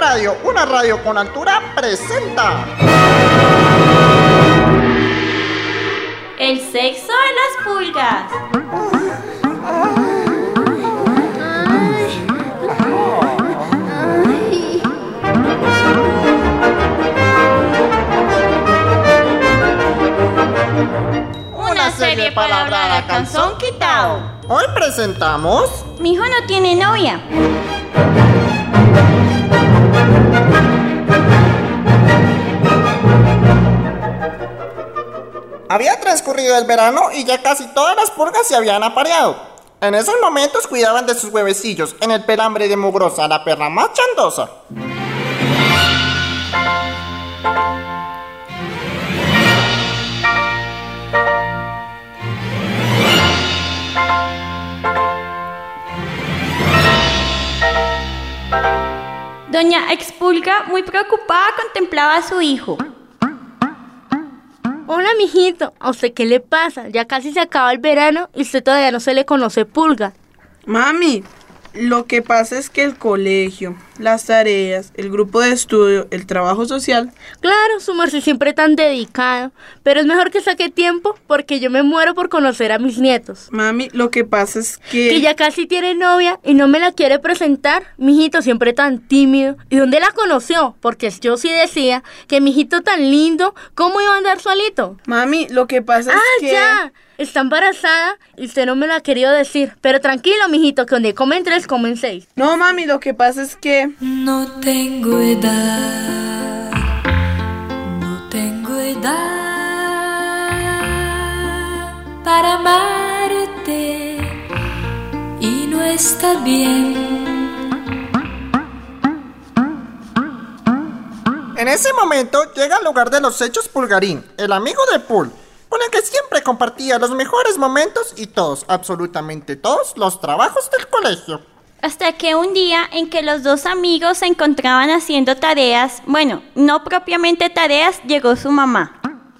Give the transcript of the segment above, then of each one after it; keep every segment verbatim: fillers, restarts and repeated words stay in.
Radio, una radio con altura, presenta El sexo de las pulgas. Una serie palabrada, canción quitado. Hoy presentamos... Mi hijo no tiene novia. Había transcurrido el verano y ya casi todas las pulgas se habían apareado. En esos momentos cuidaban de sus huevecillos en el pelambre de Mugrosa, la perra más chandosa. Doña Expulga, muy preocupada, contemplaba a su hijo. Hola, mijito. ¿A usted qué le pasa? Ya casi se acaba el verano y usted todavía no se le conoce pulga. Mami, lo que pasa es que el colegio, las tareas, el grupo de estudio, el trabajo social... Claro, su merced siempre tan dedicado, pero es mejor que saque tiempo porque yo me muero por conocer a mis nietos. Mami, lo que pasa es que... Que ya casi tiene novia y no me la quiere presentar. Mijito siempre tan tímido. ¿Y dónde la conoció? Porque yo sí decía que mijito tan lindo, ¿cómo iba a andar solito? Mami, lo que pasa es ah, que... ¡Ah, ya! Está embarazada y usted no me lo ha querido decir. Pero tranquilo, mijito, que donde comen tres, comen seis. No, mami, lo que pasa es que... No tengo edad, no tengo edad para amarte y no está bien. En ese momento llega al lugar de los hechos Pulgarín, el amigo de Pul, con el que siempre compartía los mejores momentos y todos, absolutamente todos, los trabajos del colegio. Hasta que un día en que los dos amigos se encontraban haciendo tareas, bueno, no propiamente tareas, llegó su mamá.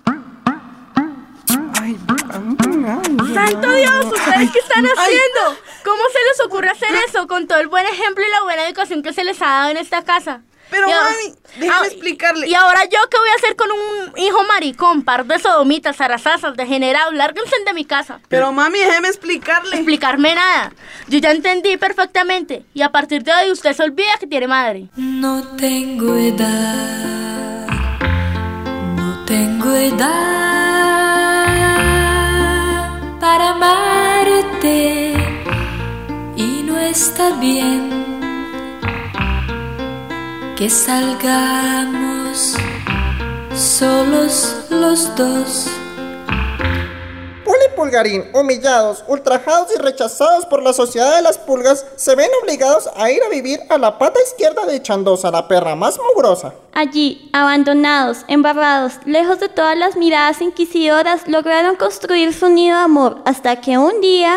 Ay, ¡Santo Dios! ¿Ustedes qué están haciendo? ¿Cómo se les ocurre hacer eso con todo el buen ejemplo y la buena educación que se les ha dado en esta casa? Pero, Y ahora- mami, déjame Ah, explicarle. ¿Y ahora yo qué voy a hacer con un hijo maricón, par de sodomitas, zarazazas, degenerados? Lárguense de mi casa. Pero, mami, déjeme explicarle. Explicarme nada. Yo ya entendí perfectamente. Y a partir de hoy usted se olvida que tiene madre. No tengo edad, no tengo edad para amarte y no está bien que salgamos solos los dos. Pul y Pulgarín, humillados, ultrajados y rechazados por la sociedad de las pulgas, se ven obligados a ir a vivir a la pata izquierda de Chandosa, la perra más mugrosa. Allí, abandonados, embarrados, lejos de todas las miradas inquisidoras, lograron construir su nido de amor hasta que un día...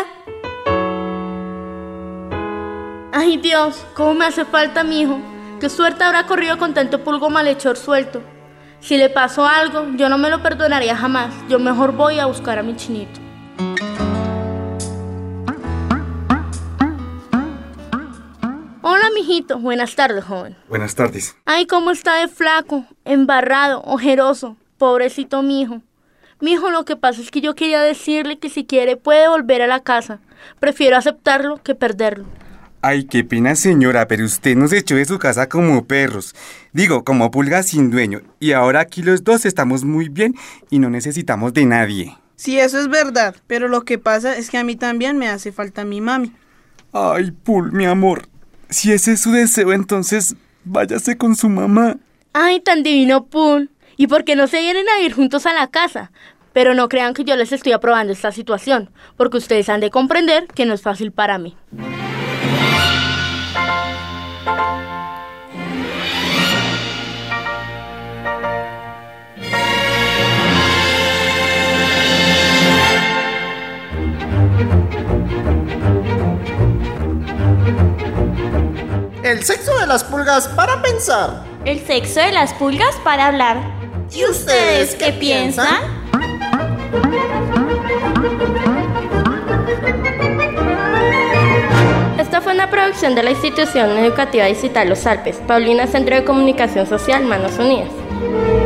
Ay, Dios, cómo me hace falta mi hijo. Qué suerte habrá corrido con tanto pulgo malhechor suelto. Si le pasó algo, yo no me lo perdonaría jamás. Yo mejor voy a buscar a mi chinito. Hola, mijito. Buenas tardes, joven. Buenas tardes. Ay, cómo está de flaco, embarrado, ojeroso. Pobrecito mi hijo. Mi hijo, lo que pasa es que yo quería decirle que si quiere puede volver a la casa. Prefiero aceptarlo que perderlo. Ay, qué pena, señora, pero usted nos echó de su casa como perros. Digo, como pulgas sin dueño. Y ahora aquí los dos estamos muy bien y no necesitamos de nadie. Sí, eso es verdad, pero lo que pasa es que a mí también me hace falta mi mami. Ay, Pul, mi amor. Si ese es su deseo, entonces váyase con su mamá. Ay, tan divino Pul. ¿Y por qué no se vienen a ir juntos a la casa? Pero no crean que yo les estoy aprobando esta situación, porque ustedes han de comprender que no es fácil para mí. El sexo de las pulgas para pensar. El sexo de las pulgas para hablar. ¿Y ustedes qué piensan? Esta fue fue una producción de la institución educativa digital Los Alpes, Paulina Centro de Comunicación Social Manos Unidas.